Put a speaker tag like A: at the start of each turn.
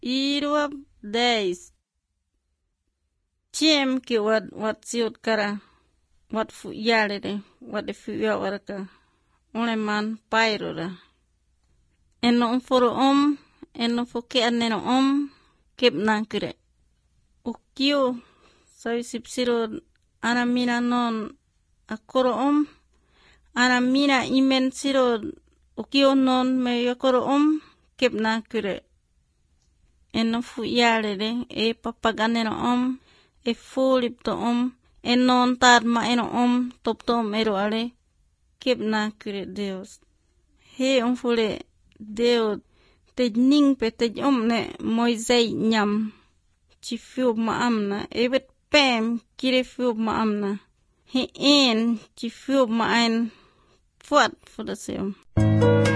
A: Iruab 10. Ciem ki wat siut kara wat fu yale de wat de fu ya waraka man pairo da eno foro eno foke aneno kep nankire ukio sawi sipsiro anamina non akoro anamina imen siro ukio non me yakoro kep nankire eno fu yale de papaganeno e fulip to enon tad ma eno top tom ero ale kep nankire Deus he fule Deus te ning pe te ne moizei nyam chi fiub ma amna evet pem kire fiub ma amna he en chi fiub ma ein fuat for the same